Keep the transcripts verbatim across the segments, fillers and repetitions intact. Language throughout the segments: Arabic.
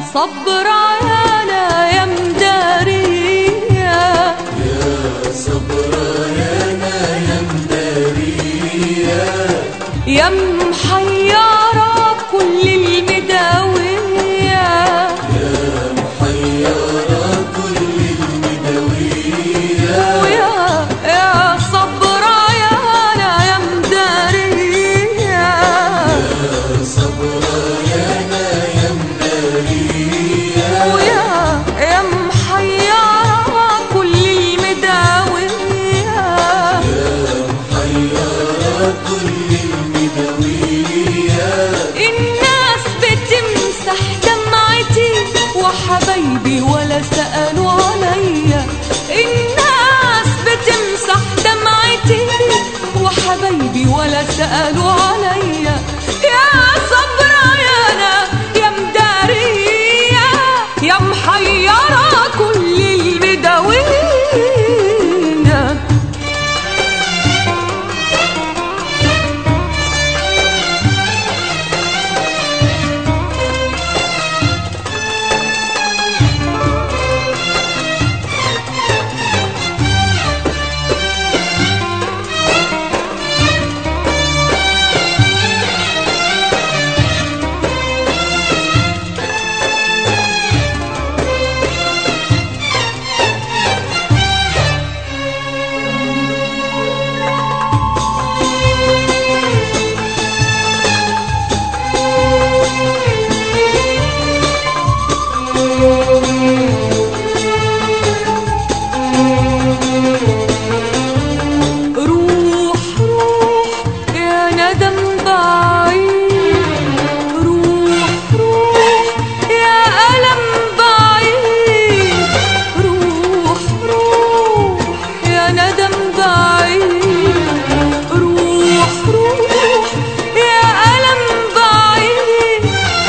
صبرايانا يا مدارية، يا صبرايانا يا مدارية، يا محيرة كل المداوية، يا محيرة كل المداوية، ويا يا صبرايانا يا مدارية، يا صبرايانا يا مدارية، ويا يا محيرة كل المداوية، يا محيرة كل المداوية. الناس بتمسح دمعتي وحبايبي ولا سألوا عليا، الناس بتمسح دمعتي وحبايبي ولا سألوا عليا، يا صبرايانا يا مدارية، يا محيرة كل المداوية. روح روح يا ندم بعيد، روح روح يا ألم بعيد، روح روح يا ندم بعيد، روح روح يا ألم بعيد،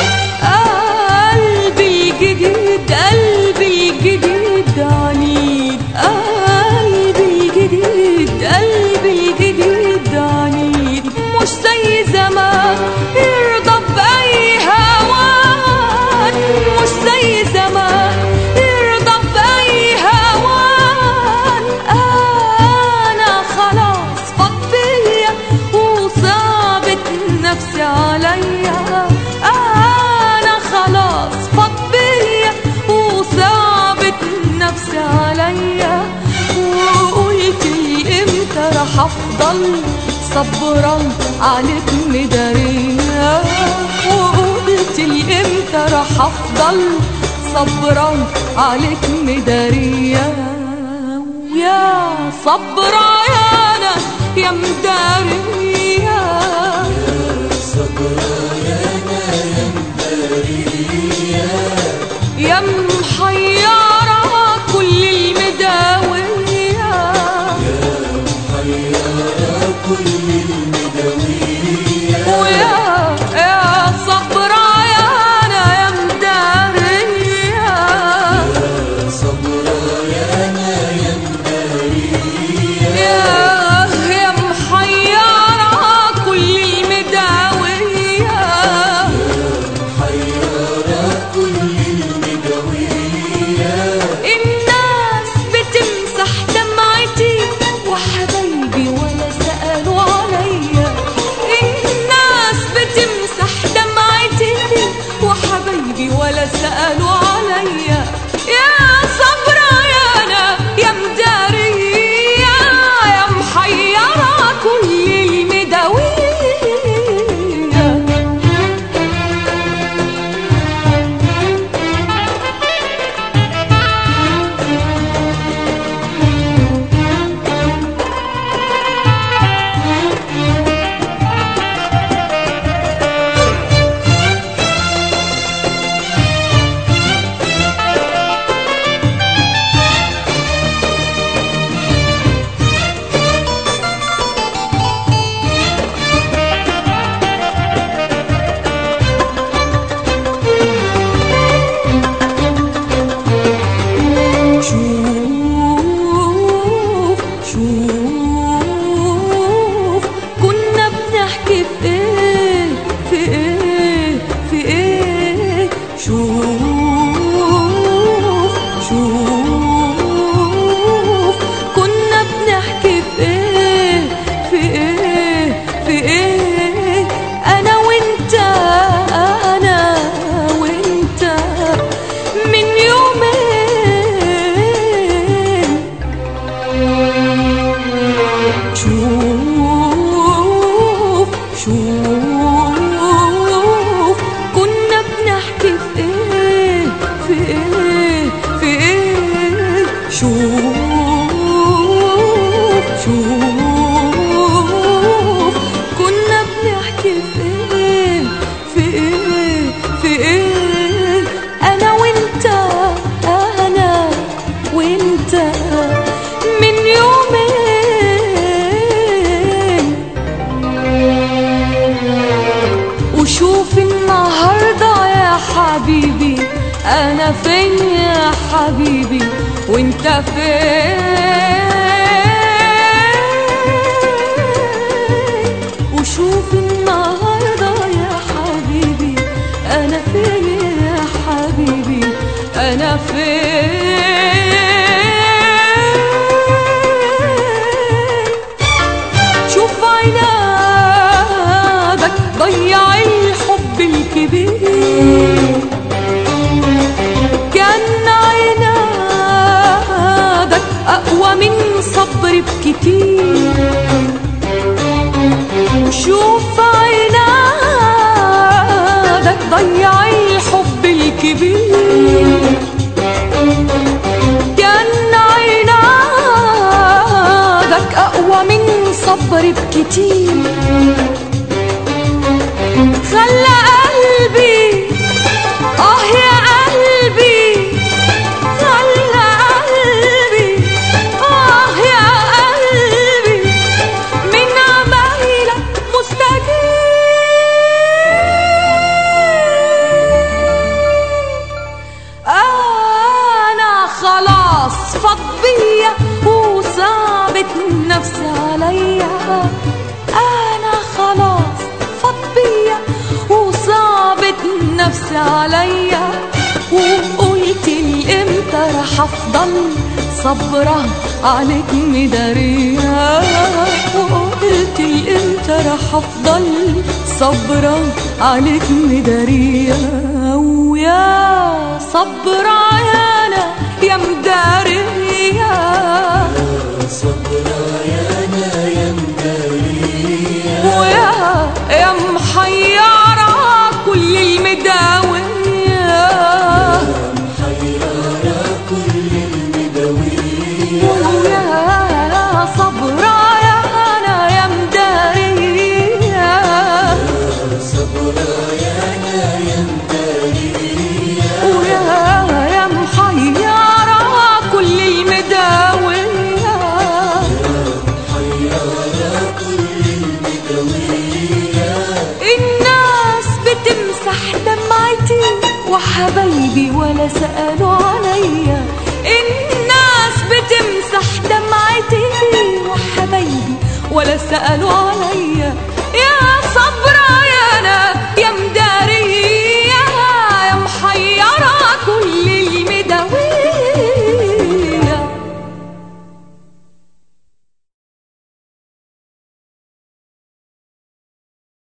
قلبي الجديد قلبي الجديد عنيد، قلبي الجديد قلبي الجديد عنيد، مش زي زمان يرضى بأي هوان، مش زي زمان يرضى بأي هوان، أنا خلاص فاض بيا وصعبت نفسي عليا، أنا خلاص فاض بيا وصعبت نفسي عليا، وقلت لي امتى رح افضل صبرا عليك مدارية، وقلت لي امتى رح افضل صبرا عليك مدارية، ويا صبرايانا يا مدارية، صبرايانا يا مدارية، يا محيرة كل المداوية، يا محيرة كل المداوية، ويا يا صبرايانا يا مدارية، يا صبرايانا يا مدارية، يا يا محيرة وشوف النهاردة يا حبيبي أنا فين يا حبيبي وانت فين. وشوف النهاردة يا حبيبي أنا فين يا حبيبي أنا فين. شوف عنادك ضيع الحب الكبير، كان عنادك أقوى من صبر بكتير. شوف عنادك ضيع الحب الكبير، كان عنادك أقوى من صبر بكتير. خلى قلبي آه يا قلبي، خلى قلبي آه يا قلبي من عمايلك مستجيب. أنا خلاص فاض بيا وصعبت نفسي عليا، أنا خلاص فاض بيا وصعبت نفسي عليا. وقلت لي امتى رح افضل صبرة عليك مدارية، وقلت لي امتى رح افضل صبرة عليك مدارية. ويا صبرة يانا يا مدارية، صبرا يانا يا مدارية، ويا يا محيرة كل المداوية، محيرة كل المداوية. ويا صبرا يانا يا مدارية، صبرا يانا يا مدارية، ويا يا محيرة كل المداوية. محيرة كل المداوية. الناس بتمسح دمعتي وحبايبي ولا سألوا عليا، الناس بتمسح دمعتي وحبايبي ولا سألوا عليا.